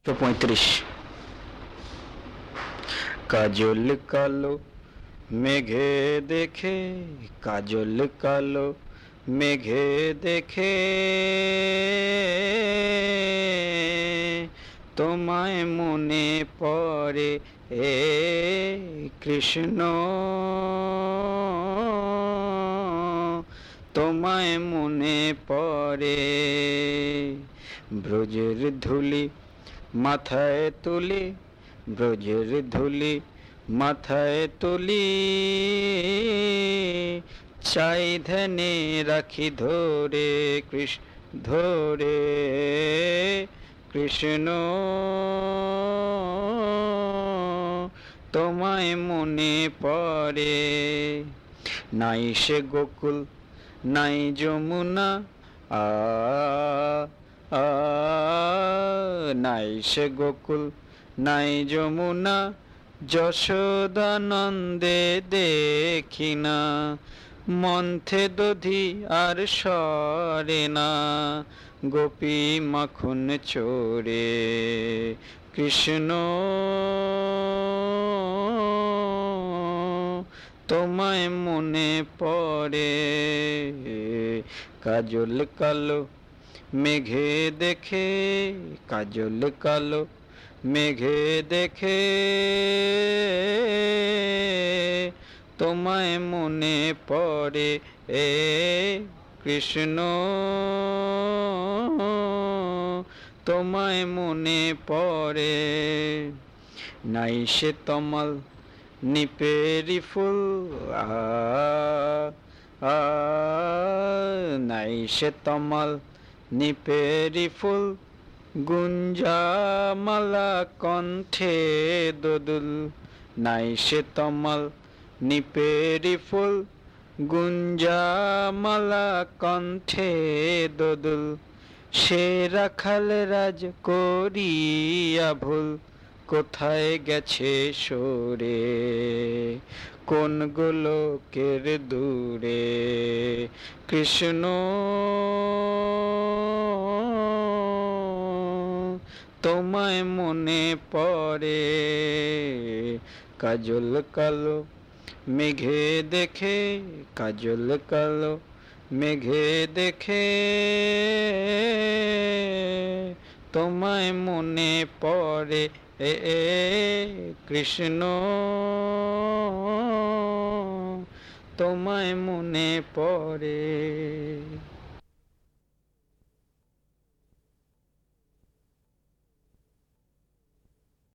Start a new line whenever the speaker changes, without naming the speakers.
35 কাজল কালো মেঘে দেখে, কাজল কালো মেঘে দেখে তোমায় মনে পড়ে এ কৃষ্ণ, তোমায় মনে পড়ে। ব্রজের ধুলি মাথায় তুলি, ব্রজের ধুলি মাথায় তুলি, চাই ধ্যানে রাখি ধরে কৃষ্ণ, ধরে কৃষ্ণ, তোমায় মনে পড়ে। নাই সে গোকুল নাই যমুনা, নাই সে গোকুল নাই যমুনা, যশোদানন্দে দেখি না, মন্থে দধি আর সরে না, গোপী মাখন চোরে কৃষ্ণ, তোমায় মনে পড়ে। কাজল কালো মেঘে দেখে, কাজল কালো মেঘে দেখে তোমায় মনে পড়ে এ কৃষ্ণ, তোমায় মনে পড়ে। নাই সে তমাল নিপেরি ফুল, নাই সে তমাল নিপেরি ফুল, গুঞ্জামালা কণ্ঠে দোদুল, নাই সে তমাল নিপেরি ফুল, গুঞ্জামালা কণ্ঠে দোদুল, সে রাখাল রাজ করিয়া ভুল, কোথায় গেছে সরে কোন গোলকের দূরে কৃষ্ণ, তোমায় মনে পড়ে। কাজল কালো মেঘে দেখে, কাজল কালো মেঘে দেখে তোমায় মনে পড়ে এ কৃষ্ণ, তোমায় মনে পড়ে।